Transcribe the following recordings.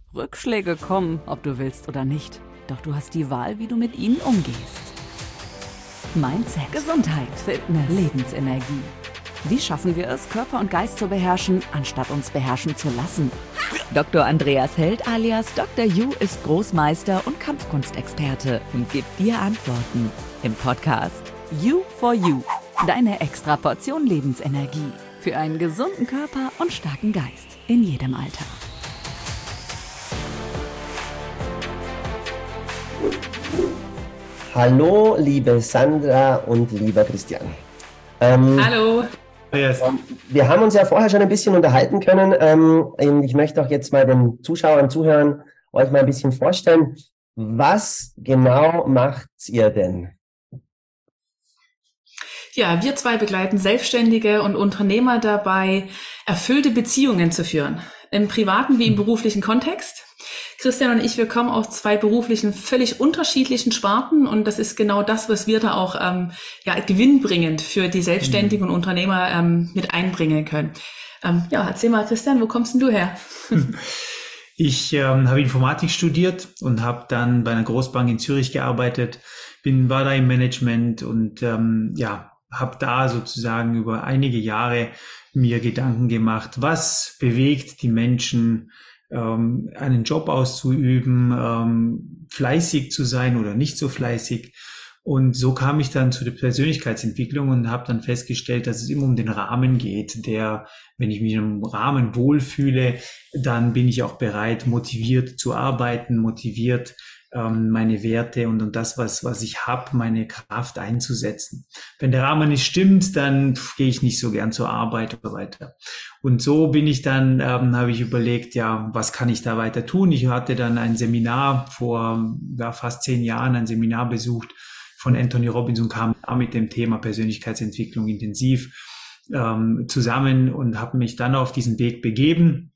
Rückschläge kommen, ob du willst oder nicht. Doch du hast die Wahl, wie du mit ihnen umgehst. Mindset, Gesundheit, Fitness, Lebensenergie. Wie schaffen wir es, Körper und Geist zu beherrschen, anstatt uns beherrschen zu lassen? Dr. Andreas Held alias Dr. Yu ist Großmeister und Kampfkunstexperte und gibt dir Antworten im Podcast You for You. Deine extra Portion Lebensenergie für einen gesunden Körper und starken Geist in jedem Alter. Hallo, liebe Sandra und lieber Christian. Hallo. Yes. Wir haben uns ja vorher schon ein bisschen unterhalten können. Und ich möchte auch jetzt mal den Zuschauern, Zuhörern euch mal ein bisschen vorstellen. Was genau macht ihr denn? Ja, wir zwei begleiten Selbstständige und Unternehmer dabei, erfüllte Beziehungen zu führen. Im privaten wie im beruflichen Kontext. Christian und ich, wir kommen aus zwei beruflichen, völlig unterschiedlichen Sparten und das ist genau das, was wir da auch gewinnbringend für die Selbstständigen und Unternehmer mit einbringen können. Erzähl mal, Christian, wo kommst denn du her? Ich habe Informatik studiert und habe dann bei einer Großbank in Zürich gearbeitet, war da im Management und habe da sozusagen über einige Jahre mir Gedanken gemacht, was bewegt die Menschen, einen Job auszuüben, fleißig zu sein oder nicht so fleißig. Und so kam ich dann zu der Persönlichkeitsentwicklung und habe dann festgestellt, dass es immer um den Rahmen geht, wenn ich mich im Rahmen wohlfühle, dann bin ich auch bereit, motiviert zu arbeiten, motiviert meine Werte und das, was ich habe, meine Kraft einzusetzen. Wenn der Rahmen nicht stimmt, dann gehe ich nicht so gern zur Arbeit und so weiter. Und so bin ich dann, habe ich überlegt, was kann ich da weiter tun? Ich hatte dann ein Seminar vor fast 10 Jahren, ein Seminar besucht von Anthony Robbins und kam mit dem Thema Persönlichkeitsentwicklung intensiv zusammen und habe mich dann auf diesen Weg begeben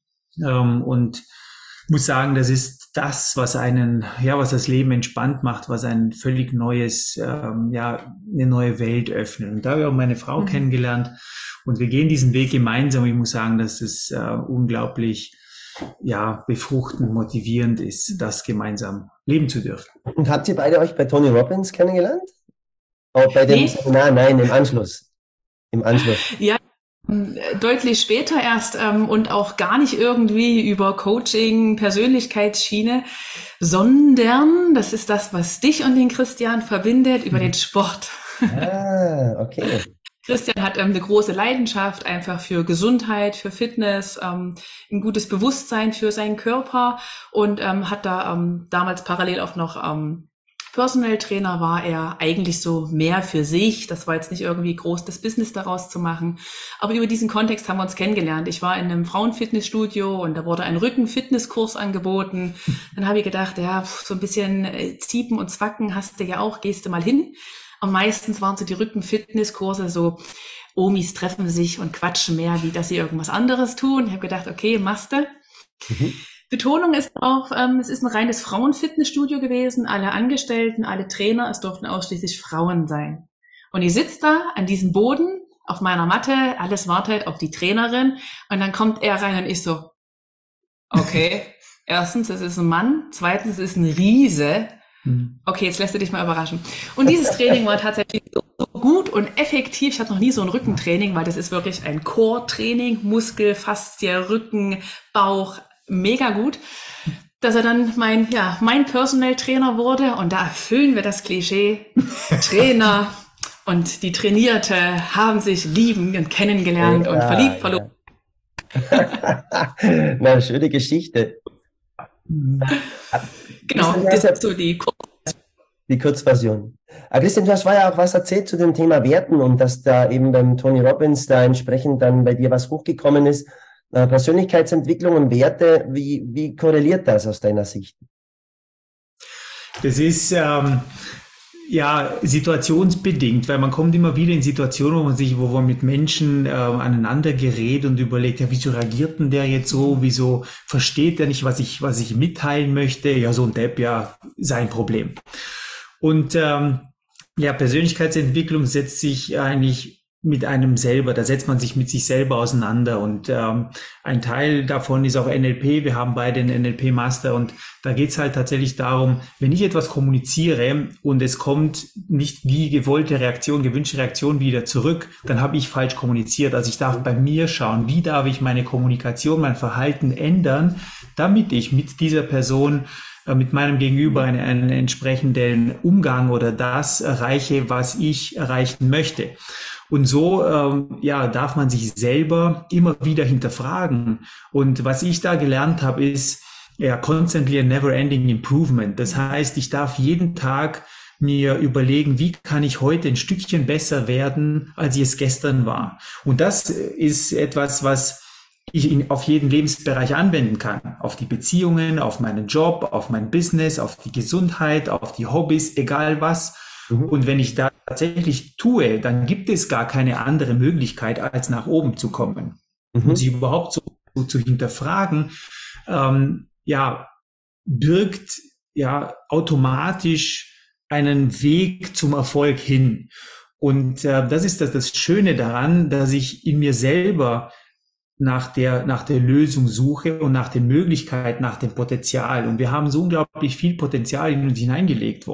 und muss sagen, das ist das, was was das Leben entspannt macht, was ein völlig neues, eine neue Welt öffnet. Und da habe ich auch meine Frau kennengelernt und wir gehen diesen Weg gemeinsam. Ich muss sagen, dass es unglaublich, befruchtend, motivierend ist, das gemeinsam leben zu dürfen. Und habt ihr beide euch bei Tony Robbins kennengelernt? Auch bei dem Seminar? Nein, im Anschluss. Ja. Deutlich später erst und auch gar nicht irgendwie über Coaching, Persönlichkeitsschiene, sondern das ist das, was dich und den Christian verbindet, über den Sport. Ah, okay. Christian hat eine große Leidenschaft einfach für Gesundheit, für Fitness, ein gutes Bewusstsein für seinen Körper und hat da damals parallel auch noch Personal Trainer war er eigentlich so mehr für sich. Das war jetzt nicht irgendwie groß, das Business daraus zu machen. Aber über diesen Kontext haben wir uns kennengelernt. Ich war in einem Frauenfitnessstudio und da wurde ein Rücken-Fitnesskurs angeboten. Dann habe ich gedacht, so ein bisschen Ziepen und Zwacken hast du ja auch, gehst du mal hin. Und meistens waren so die Rücken-Fitnesskurse so, Omis treffen sich und quatschen mehr, wie dass sie irgendwas anderes tun. Ich habe gedacht, okay, machst du. Betonung ist auch, es ist ein reines Frauenfitnessstudio gewesen. Alle Angestellten, alle Trainer, es durften ausschließlich Frauen sein. Und ich sitze da an diesem Boden auf meiner Matte, alles wartet auf die Trainerin und dann kommt er rein und ich so, okay, erstens, es ist ein Mann, zweitens, es ist ein Riese. Okay, jetzt lässt du dich mal überraschen. Und dieses Training war tatsächlich so gut und effektiv. Ich hatte noch nie so ein Rückentraining, weil das ist wirklich ein Core-Training, Muskel, Faszie, Rücken, Bauch, mega gut, dass er dann mein Personal Trainer wurde und da erfüllen wir das Klischee. Trainer und die Trainierte haben sich lieben und kennengelernt und verliebt, verlobt. Na, schöne Geschichte. Genau, das ist so die Kurzversion. Christian, du hast ja auch was erzählt zu dem Thema Werten und dass da eben beim Tony Robbins da entsprechend dann bei dir was hochgekommen ist. Persönlichkeitsentwicklung und Werte, wie korreliert das aus deiner Sicht? Das ist situationsbedingt, weil man kommt immer wieder in Situationen, wo man mit Menschen aneinander gerät und überlegt, wieso reagiert denn der jetzt so, wieso versteht der nicht, was ich mitteilen möchte, so ein Depp, sein Problem. Und Persönlichkeitsentwicklung setzt sich eigentlich mit einem selber, da setzt man sich mit sich selber auseinander und ein Teil davon ist auch NLP, wir haben beide einen NLP-Master und da geht's halt tatsächlich darum, wenn ich etwas kommuniziere und es kommt nicht die gewollte Reaktion, gewünschte Reaktion wieder zurück, dann habe ich falsch kommuniziert. Also ich darf bei mir schauen, wie darf ich meine Kommunikation, mein Verhalten ändern, damit ich mit dieser Person, mit meinem Gegenüber einen entsprechenden Umgang oder das erreiche, was ich erreichen möchte. Und so darf man sich selber immer wieder hinterfragen. Und was ich da gelernt habe, ist constantly a never-ending improvement. Das heißt, ich darf jeden Tag mir überlegen, wie kann ich heute ein Stückchen besser werden, als ich es gestern war. Und das ist etwas, was ich auf jeden Lebensbereich anwenden kann. Auf die Beziehungen, auf meinen Job, auf mein Business, auf die Gesundheit, auf die Hobbys, egal was. Und wenn ich da tatsächlich tue, dann gibt es gar keine andere Möglichkeit, als nach oben zu kommen. Und sich überhaupt so zu hinterfragen, birgt automatisch einen Weg zum Erfolg hin. Und das ist das Schöne daran, dass ich in mir selber nach der Lösung suche und nach den Möglichkeiten, nach dem Potenzial. Und wir haben so unglaublich viel Potenzial in uns hineingelegt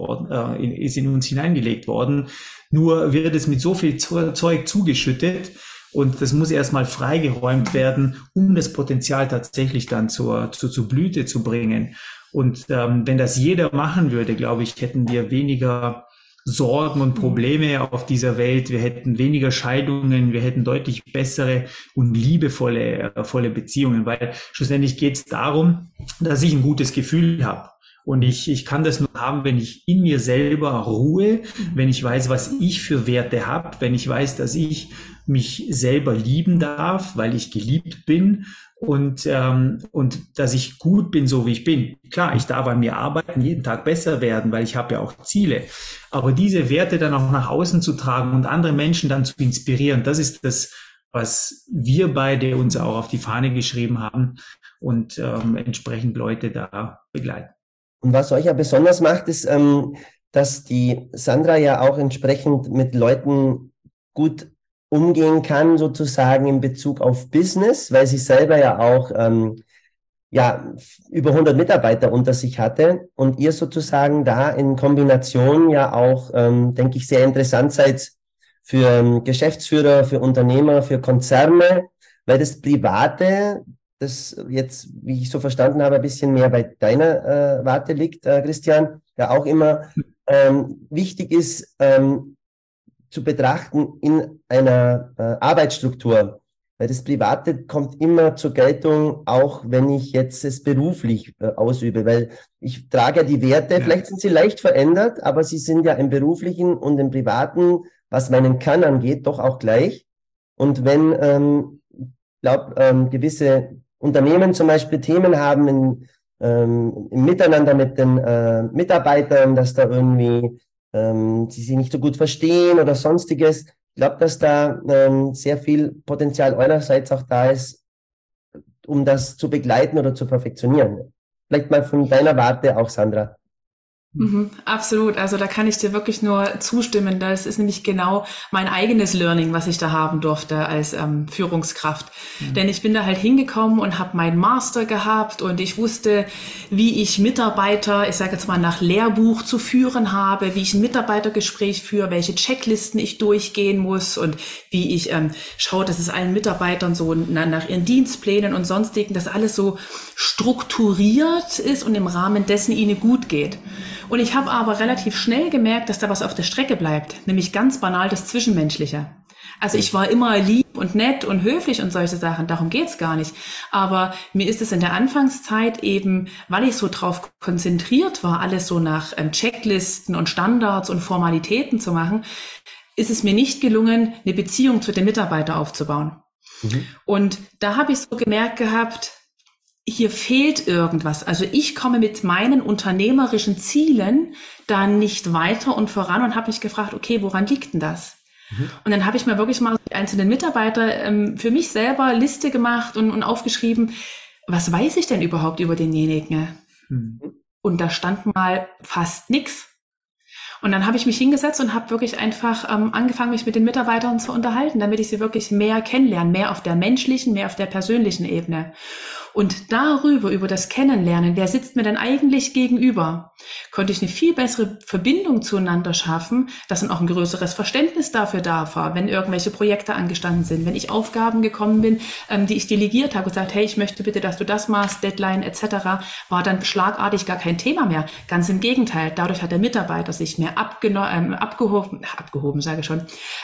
worden. Nur wird es mit so viel Zeug zugeschüttet und das muss erstmal freigeräumt werden, um das Potenzial tatsächlich dann zur Blüte zu bringen. Und wenn das jeder machen würde, glaube ich, hätten wir weniger Sorgen und Probleme auf dieser Welt, wir hätten weniger Scheidungen, wir hätten deutlich bessere und liebevolle Beziehungen, weil schlussendlich geht es darum, dass ich ein gutes Gefühl habe. Und ich kann das nur haben, wenn ich in mir selber ruhe, wenn ich weiß, was ich für Werte habe, wenn ich weiß, dass ich mich selber lieben darf, weil ich geliebt bin und dass ich gut bin, so wie ich bin. Klar, ich darf an mir arbeiten, jeden Tag besser werden, weil ich habe ja auch Ziele. Aber diese Werte dann auch nach außen zu tragen und andere Menschen dann zu inspirieren, das ist das, was wir beide uns auch auf die Fahne geschrieben haben und entsprechend Leute da begleiten. Und was euch ja besonders macht, ist, dass die Sandra ja auch entsprechend mit Leuten gut umgehen kann, sozusagen in Bezug auf Business, weil sie selber ja auch über 100 Mitarbeiter unter sich hatte und ihr sozusagen da in Kombination ja auch, denke ich, sehr interessant seid für Geschäftsführer, für Unternehmer, für Konzerne, weil das Private, das jetzt, wie ich so verstanden habe, ein bisschen mehr bei deiner Warte liegt, Christian, ja auch immer wichtig ist, zu betrachten in einer Arbeitsstruktur. Weil das Private kommt immer zur Geltung, auch wenn ich jetzt es beruflich ausübe, weil ich trage ja die Werte, vielleicht sind sie leicht verändert, aber sie sind ja im Beruflichen und im Privaten, was meinen Kann angeht, doch auch gleich. Und wenn, gewisse Unternehmen zum Beispiel Themen haben im Miteinander mit den Mitarbeitern, dass da irgendwie sie sich nicht so gut verstehen oder sonstiges. Ich glaube, dass da sehr viel Potenzial eurerseits auch da ist, um das zu begleiten oder zu perfektionieren. Vielleicht mal von deiner Warte auch, Sandra. Absolut, also da kann ich dir wirklich nur zustimmen. Das ist nämlich genau mein eigenes Learning, was ich da haben durfte als Führungskraft. Denn ich bin da halt hingekommen und habe meinen Master gehabt und ich wusste, wie ich Mitarbeiter, ich sage jetzt mal nach Lehrbuch zu führen habe, wie ich ein Mitarbeitergespräch führe, welche Checklisten ich durchgehen muss und wie ich schaue, dass es allen Mitarbeitern so nach ihren Dienstplänen und sonstigen, dass alles so strukturiert ist und im Rahmen dessen ihnen gut geht. Und ich habe aber relativ schnell gemerkt, dass da was auf der Strecke bleibt, nämlich ganz banal das Zwischenmenschliche. Also ich war immer lieb und nett und höflich und solche Sachen, darum geht's gar nicht. Aber mir ist es in der Anfangszeit eben, weil ich so drauf konzentriert war, alles so nach Checklisten und Standards und Formalitäten zu machen, ist es mir nicht gelungen, eine Beziehung zu den Mitarbeitern aufzubauen. Und da habe ich so gemerkt gehabt, hier fehlt irgendwas. Also ich komme mit meinen unternehmerischen Zielen da nicht weiter und voran und habe mich gefragt, okay, woran liegt denn das? Und dann habe ich mir wirklich mal die einzelnen Mitarbeiter für mich selber Liste gemacht und aufgeschrieben, was weiß ich denn überhaupt über denjenigen? Und da stand mal fast nichts. Und dann habe ich mich hingesetzt und habe wirklich einfach angefangen, mich mit den Mitarbeitern zu unterhalten, damit ich sie wirklich mehr kennenlerne, mehr auf der menschlichen, mehr auf der persönlichen Ebene. Und darüber, über das Kennenlernen, wer sitzt mir denn eigentlich gegenüber, konnte ich eine viel bessere Verbindung zueinander schaffen, dass dann auch ein größeres Verständnis dafür da war, wenn irgendwelche Projekte angestanden sind, wenn ich Aufgaben gekommen bin, die ich delegiert habe und gesagt, hey, ich möchte bitte, dass du das machst, Deadline etc., war dann schlagartig gar kein Thema mehr. Ganz im Gegenteil, dadurch hat der Mitarbeiter sich mehr abgehoben, sage ich schon,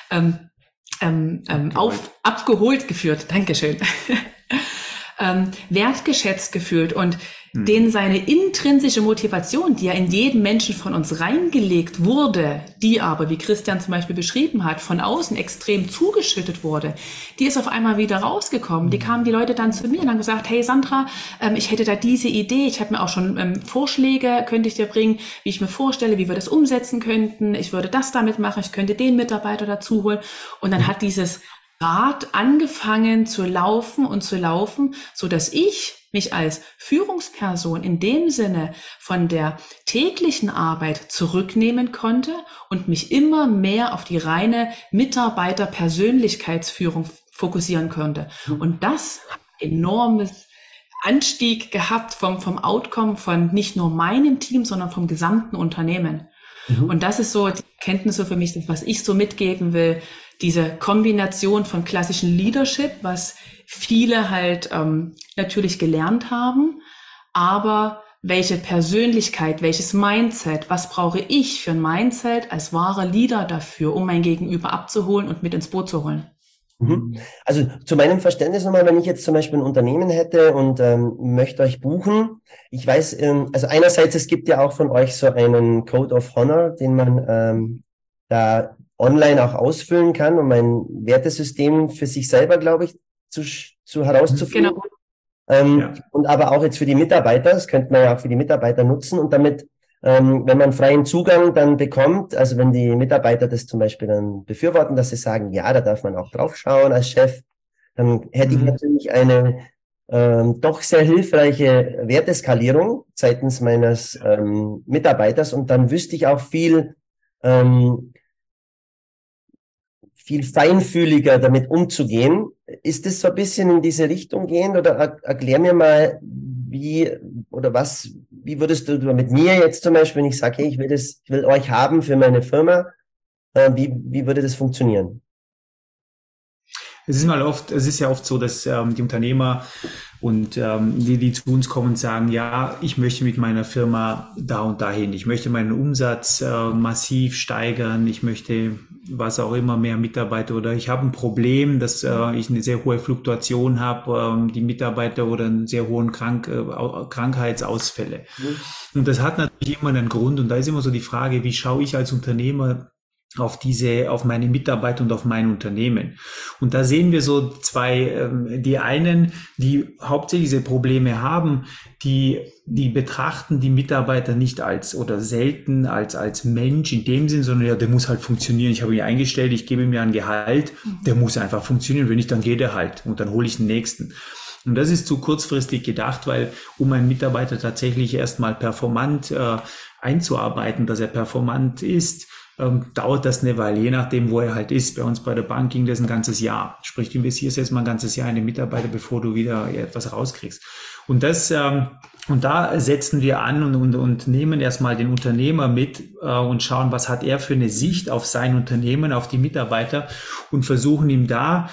abgeholt geführt. Dankeschön. Wertgeschätzt gefühlt und denen seine intrinsische Motivation, die ja in jeden Menschen von uns reingelegt wurde, die aber, wie Christian zum Beispiel beschrieben hat, von außen extrem zugeschüttet wurde, die ist auf einmal wieder rausgekommen. Die kamen die Leute dann zu mir und haben gesagt, hey Sandra, ich hätte da diese Idee, ich habe mir auch schon Vorschläge, könnte ich dir bringen, wie ich mir vorstelle, wie wir das umsetzen könnten, ich würde das damit machen, ich könnte den Mitarbeiter dazu holen und dann hat dieses Rad angefangen zu laufen, so dass ich mich als Führungsperson in dem Sinne von der täglichen Arbeit zurücknehmen konnte und mich immer mehr auf die reine Mitarbeiter-Persönlichkeitsführung fokussieren konnte. Und das hat enormes Anstieg gehabt vom Outcome von nicht nur meinem Team, sondern vom gesamten Unternehmen. Und das ist so die Erkenntnisse für mich, was ich so mitgeben will, diese Kombination von klassischen Leadership, was viele halt natürlich gelernt haben, aber welche Persönlichkeit, welches Mindset, was brauche ich für ein Mindset als wahrer Leader dafür, um mein Gegenüber abzuholen und mit ins Boot zu holen? Also zu meinem Verständnis nochmal, wenn ich jetzt zum Beispiel ein Unternehmen hätte und möchte euch buchen, ich weiß, also einerseits, es gibt ja auch von euch so einen Code of Honor, den man da online auch ausfüllen kann, um ein Wertesystem für sich selber, glaube ich, zu herauszufinden. Genau. Und aber auch jetzt für die Mitarbeiter, das könnte man ja auch für die Mitarbeiter nutzen und damit, wenn man freien Zugang dann bekommt, also wenn die Mitarbeiter das zum Beispiel dann befürworten, dass sie sagen, ja, da darf man auch drauf schauen als Chef, dann hätte ich natürlich eine doch sehr hilfreiche Werteskalierung seitens meines Mitarbeiters und dann wüsste ich auch viel feinfühliger damit umzugehen. Ist es so ein bisschen in diese Richtung gehend oder erklär mir mal, wie würdest du mit mir jetzt zum Beispiel, wenn ich sage, hey, ich will euch haben für meine Firma, wie würde das funktionieren? Es ist ja oft so, dass die Unternehmer und die zu uns kommen und sagen, ja, ich möchte mit meiner Firma da und dahin, ich möchte meinen Umsatz massiv steigern, ich möchte was auch immer mehr Mitarbeiter oder ich habe ein Problem, dass ich eine sehr hohe Fluktuation habe, die Mitarbeiter oder einen sehr hohen Krankheitsausfälle. Und das hat natürlich immer einen Grund und da ist immer so die Frage, wie schaue ich als Unternehmer auf meine Mitarbeiter und auf mein Unternehmen. Und da sehen wir so zwei, die einen, die hauptsächlich diese Probleme haben, die betrachten die Mitarbeiter nicht selten als Mensch in dem Sinn, sondern ja, der muss halt funktionieren. Ich habe ihn eingestellt, ich gebe ihm ja ein Gehalt, der muss einfach funktionieren. Wenn nicht, dann geht er halt und dann hole ich den nächsten. Und das ist zu kurzfristig gedacht, weil um einen Mitarbeiter tatsächlich erstmal performant einzuarbeiten, dass er performant ist, dauert das eine Weile, je nachdem, wo er halt ist. Bei uns bei der Bank ging das ein ganzes Jahr. Sprich, du investierst jetzt mal ein ganzes Jahr in den Mitarbeiter, bevor du wieder etwas rauskriegst. Und da setzen wir an und nehmen erstmal den Unternehmer mit und schauen, was hat er für eine Sicht auf sein Unternehmen, auf die Mitarbeiter und versuchen ihm da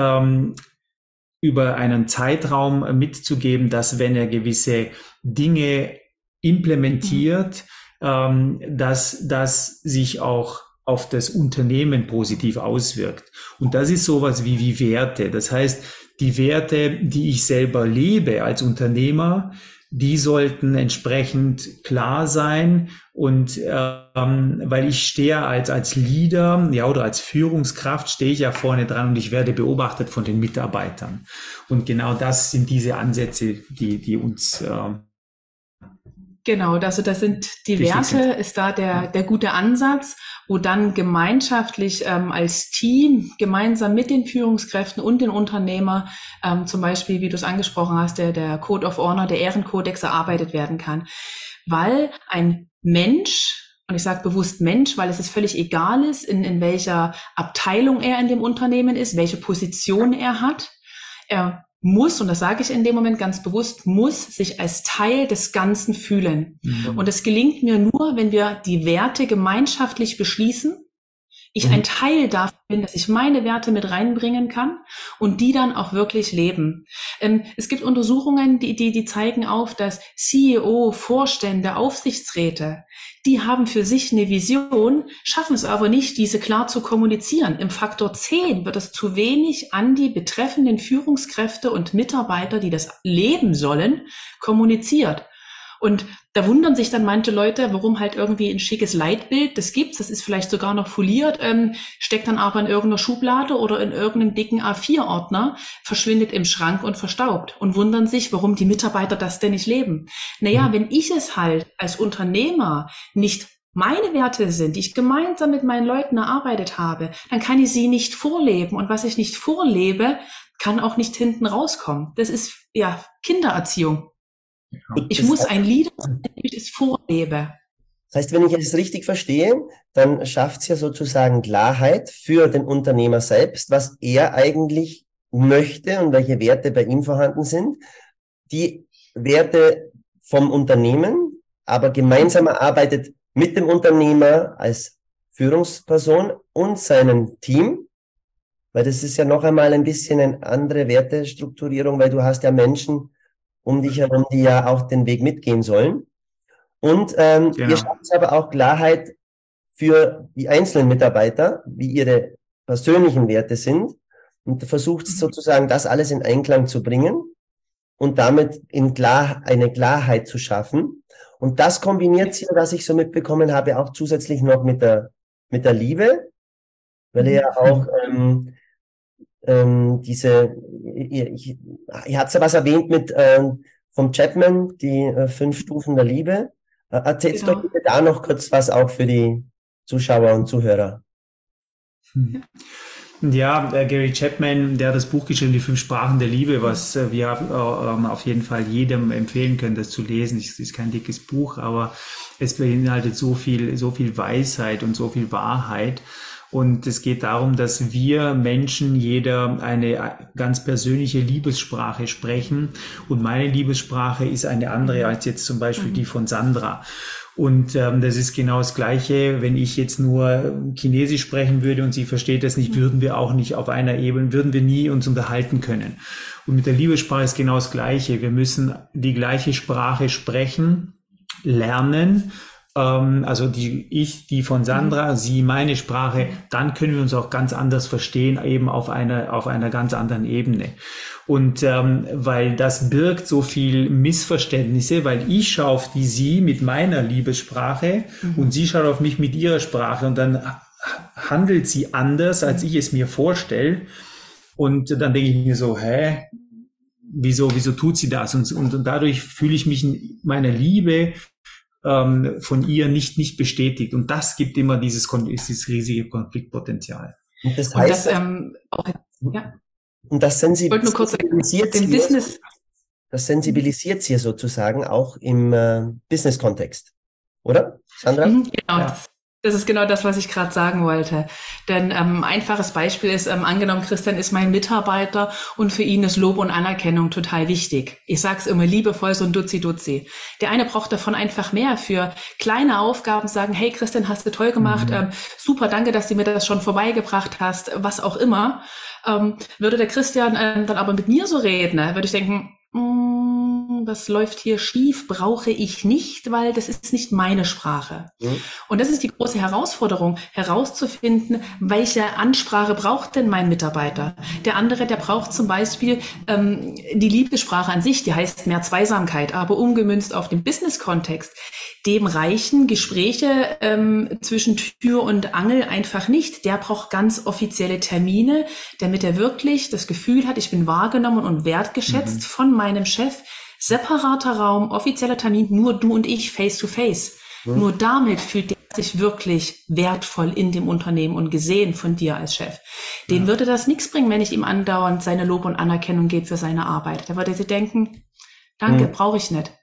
über einen Zeitraum mitzugeben, dass wenn er gewisse Dinge implementiert, dass das sich auch auf das Unternehmen positiv auswirkt. Und das ist sowas wie Werte. Das heißt, die Werte, die ich selber lebe als Unternehmer, die sollten entsprechend klar sein. Und weil ich stehe als Leader, ja, oder als Führungskraft stehe ich ja vorne dran und ich werde beobachtet von den Mitarbeitern. Und genau das sind diese Ansätze, die uns Genau, also das sind die Werte, ist da der gute Ansatz, wo dann gemeinschaftlich als Team gemeinsam mit den Führungskräften und den Unternehmer zum Beispiel, wie du es angesprochen hast, der Code of Honor, der Ehrenkodex erarbeitet werden kann. Weil ein Mensch und ich sage bewusst Mensch, weil es ist völlig egal ist, in welcher Abteilung er in dem Unternehmen ist, welche Position er hat. Er muss, und das sage ich in dem Moment ganz bewusst, muss sich als Teil des Ganzen fühlen. Mhm. Und es gelingt mir nur, wenn wir die Werte gemeinschaftlich beschließen, ich ein Teil davon bin, dass ich meine Werte mit reinbringen kann und die dann auch wirklich leben. Es gibt Untersuchungen, die zeigen auf, dass CEO, Vorstände, Aufsichtsräte, die haben für sich eine Vision, schaffen es aber nicht, diese klar zu kommunizieren. Im Faktor 10 wird es zu wenig an die betreffenden Führungskräfte und Mitarbeiter, die das leben sollen, kommuniziert. Und da wundern sich dann manche Leute, warum halt irgendwie ein schickes Leitbild, das gibt's, das ist vielleicht sogar noch foliert, steckt dann aber in irgendeiner Schublade oder in irgendeinem dicken A4-Ordner, verschwindet im Schrank und verstaubt und wundern sich, warum die Mitarbeiter das denn nicht leben. Naja, wenn ich es halt als Unternehmer nicht meine Werte sind, die ich gemeinsam mit meinen Leuten erarbeitet habe, dann kann ich sie nicht vorleben. Und was ich nicht vorlebe, kann auch nicht hinten rauskommen. Das ist ja Kindererziehung. Ich muss ein Leader sein, wenn ich es vorlebe. Das heißt, wenn ich es richtig verstehe, dann schafft es ja sozusagen Klarheit für den Unternehmer selbst, was er eigentlich möchte und welche Werte bei ihm vorhanden sind. Die Werte vom Unternehmen, aber gemeinsam erarbeitet mit dem Unternehmer als Führungsperson und seinem Team, weil das ist ja noch einmal ein bisschen eine andere Wertestrukturierung, weil du hast ja Menschen um dich herum, die ja auch den Weg mitgehen sollen. Und ihr schafft aber auch Klarheit für die einzelnen Mitarbeiter, wie ihre persönlichen Werte sind, und versucht sozusagen, das alles in Einklang zu bringen und damit eine Klarheit zu schaffen. Und das kombiniert sie, was ich so mitbekommen habe, auch zusätzlich noch mit der Liebe, weil ihr ja auch ihr habt ja was erwähnt mit vom Chapman, die 5 Stufen der Liebe. Erzählst du bitte da noch kurz was auch für die Zuschauer und Zuhörer? Ja, Gary Chapman, der hat das Buch geschrieben, die 5 Sprachen der Liebe, was wir auf jeden Fall jedem empfehlen können, das zu lesen. Es ist kein dickes Buch, aber es beinhaltet so viel Weisheit und so viel Wahrheit. Und es geht darum, dass wir Menschen jeder eine ganz persönliche Liebessprache sprechen. Und meine Liebessprache ist eine andere als jetzt zum Beispiel die von Sandra. Und das ist genau das Gleiche, wenn ich jetzt nur Chinesisch sprechen würde und sie versteht das nicht, würden wir auch nicht auf einer Ebene, würden wir nie uns unterhalten können. Und mit der Liebessprache ist genau das Gleiche. Wir müssen die gleiche Sprache sprechen, lernen. Also die von Sandra, sie meine Sprache, dann können wir uns auch ganz anders verstehen, eben auf einer ganz anderen Ebene. Und weil das birgt so viel Missverständnisse, weil ich schaue auf sie mit meiner Liebessprache und sie schaut auf mich mit ihrer Sprache und dann handelt sie anders, als ich es mir vorstelle. Und dann denke ich mir so, wieso tut sie das? Und dadurch fühle ich mich in meiner Liebe von ihr nicht bestätigt. Und das gibt immer dieses riesige Konfliktpotenzial. Und das heißt, und das sensibilisiert sie sozusagen auch im Business-Kontext. Oder, Sandra? Genau. Ja. Das ist genau das, was ich gerade sagen wollte. Denn einfaches Beispiel ist, angenommen, Christian ist mein Mitarbeiter und für ihn ist Lob und Anerkennung total wichtig. Ich sag's immer liebevoll, so ein Duzi-Duzi. Der eine braucht davon einfach mehr für kleine Aufgaben, sagen, hey Christian, hast du toll gemacht, super, danke, dass du mir das schon vorbeigebracht hast, was auch immer. Würde der Christian dann aber mit mir so reden, würde ich denken, das läuft hier schief, brauche ich nicht, weil das ist nicht meine Sprache. Und das ist die große Herausforderung, herauszufinden, welche Ansprache braucht denn mein Mitarbeiter? Der andere, der braucht zum Beispiel die Liebessprache an sich, die heißt mehr Zweisamkeit, aber umgemünzt auf den Business-Kontext. Dem reichen Gespräche zwischen Tür und Angel einfach nicht. Der braucht ganz offizielle Termine, damit er wirklich das Gefühl hat, ich bin wahrgenommen und wertgeschätzt von meinem Chef. Separater Raum, offizieller Termin, nur du und ich, face to face. Nur damit fühlt er sich wirklich wertvoll in dem Unternehmen und gesehen von dir als Chef. Den würde das nichts bringen, wenn ich ihm andauernd seine Lob und Anerkennung gebe für seine Arbeit. Da würde sie denken, danke, brauche ich nicht.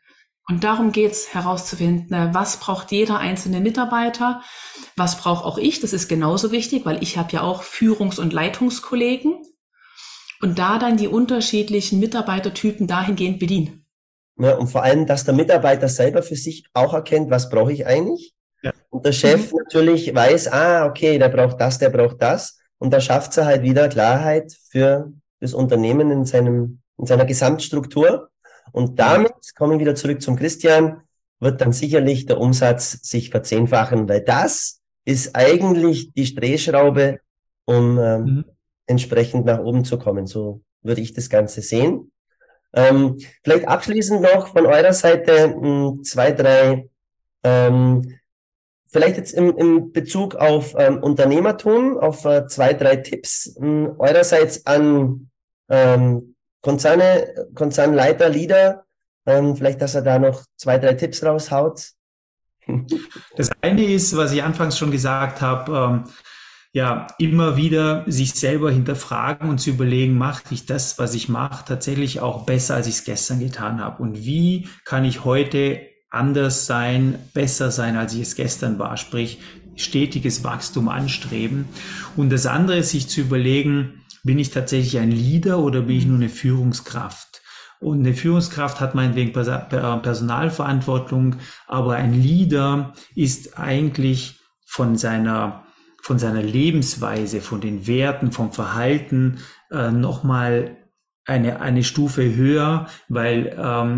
Und darum geht's herauszufinden, was braucht jeder einzelne Mitarbeiter, was brauche auch ich, das ist genauso wichtig, weil ich habe ja auch Führungs- und Leitungskollegen und da dann die unterschiedlichen Mitarbeitertypen dahingehend bedienen. Ja, und vor allem, dass der Mitarbeiter selber für sich auch erkennt, was brauche ich eigentlich? Ja. Und der Chef natürlich weiß, okay, der braucht das. Und da schafft er halt wieder Klarheit für das Unternehmen in seiner Gesamtstruktur. Und damit, komme ich wieder zurück zum Christian, wird dann sicherlich der Umsatz sich verzehnfachen, weil das ist eigentlich die Drehschraube, um entsprechend nach oben zu kommen. So würde ich das Ganze sehen. Vielleicht abschließend noch von eurer Seite 2, 3, vielleicht jetzt im Bezug auf Unternehmertum, auf 2, 3 Tipps eurerseits an Konzernleiter, Leader, vielleicht, dass er da noch 2, 3 Tipps raushaut. Das eine ist, was ich anfangs schon gesagt habe, immer wieder sich selber hinterfragen und zu überlegen, mache ich das, was ich mache, tatsächlich auch besser, als ich es gestern getan habe? Und wie kann ich heute anders sein, besser sein, als ich es gestern war? Sprich, stetiges Wachstum anstreben. Und das andere ist, sich zu überlegen, bin ich tatsächlich ein Leader oder bin ich nur eine Führungskraft? Und eine Führungskraft hat meinetwegen Personalverantwortung, aber ein Leader ist eigentlich von seiner Lebensweise, von den Werten, vom Verhalten nochmal eine Stufe höher, weil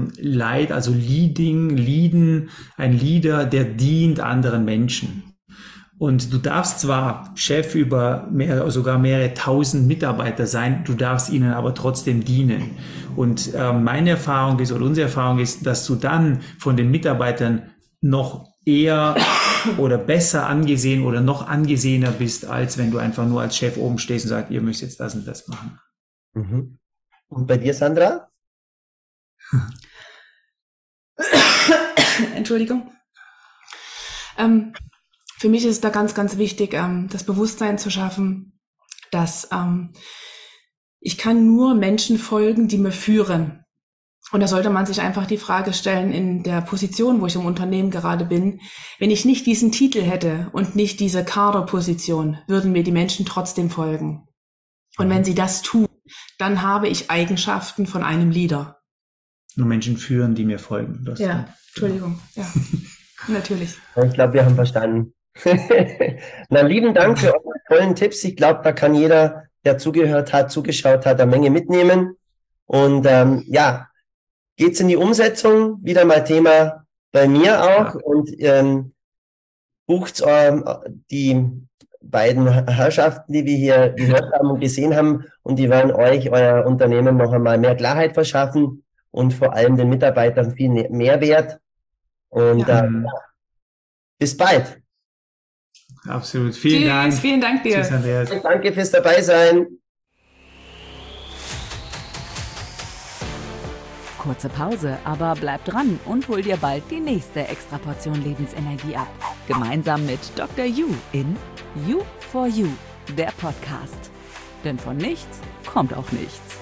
leaden, ein Leader, der dient anderen Menschen. Und du darfst zwar Chef über sogar mehrere tausend Mitarbeiter sein, du darfst ihnen aber trotzdem dienen. Und meine Erfahrung ist, oder unsere Erfahrung ist, dass du dann von den Mitarbeitern noch eher oder besser angesehen oder noch angesehener bist, als wenn du einfach nur als Chef oben stehst und sagst, ihr müsst jetzt das und das machen. Mhm. Und bei dir, Sandra? Entschuldigung. Für mich ist es da ganz, ganz wichtig, das Bewusstsein zu schaffen, dass ich kann nur Menschen folgen, die mir führen. Und da sollte man sich einfach die Frage stellen, in der Position, wo ich im Unternehmen gerade bin, wenn ich nicht diesen Titel hätte und nicht diese Kaderposition, würden mir die Menschen trotzdem folgen. Und wenn sie das tun, dann habe ich Eigenschaften von einem Leader. Nur Menschen führen, die mir folgen. Entschuldigung. Ja, natürlich. Ich glaube, wir haben verstanden. Na, lieben Dank für eure tollen Tipps. Ich glaube, da kann jeder, der zugehört hat, zugeschaut hat, eine Menge mitnehmen. Und geht's in die Umsetzung, wieder mal Thema bei mir auch. Und bucht die beiden Herrschaften, die wir hier gehört haben und gesehen haben, und die werden euch, euer Unternehmen, noch einmal mehr Klarheit verschaffen und vor allem den Mitarbeitern viel Mehrwert. Und bis bald. Absolut. Vielen Dank. Vielen Dank dir. Tschüss, Andreas. Danke fürs Dabeisein. Kurze Pause, aber bleib dran und hol dir bald die nächste Extraportion Lebensenergie ab. Gemeinsam mit Dr. You in You for You, der Podcast. Denn von nichts kommt auch nichts.